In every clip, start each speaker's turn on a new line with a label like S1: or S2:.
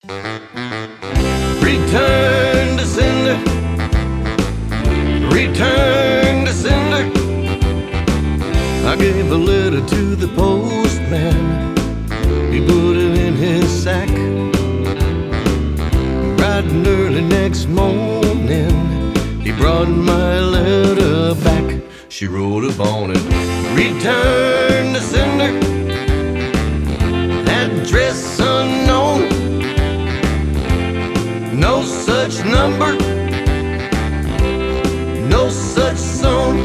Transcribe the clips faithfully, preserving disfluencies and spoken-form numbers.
S1: Return to sender, return to sender. I gave a letter to the postman, he put it in his sack. Bright and early next morning, he brought my letter back. She wrote upon it, return to sender, address unknown, no such number, no such song.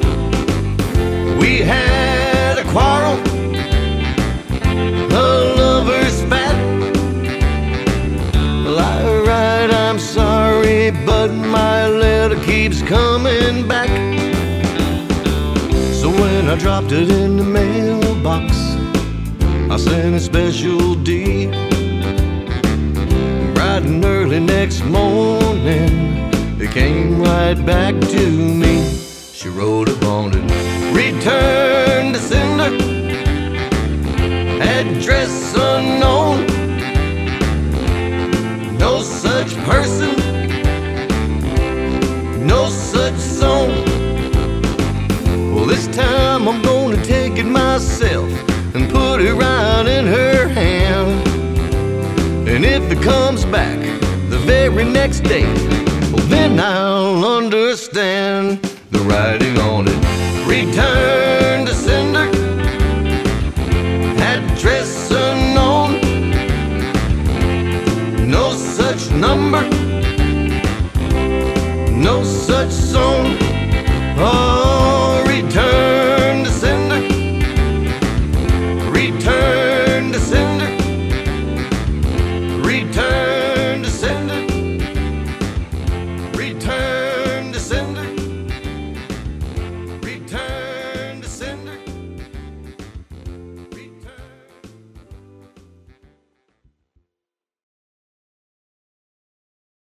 S1: We had a quarrel, a lover's spat. Well, I write, I'm sorry, but my letter keeps coming back. So when I dropped it in the mailbox, I sent a special D. Bright and early next morning, it came right back to me. She wrote upon it, return to sender, address unknown, no such person, no such song. Well, this time I'm gonna take it myself and put it right in her hand. And if it comes back the very next day, well, then I'll understand the writing on it, return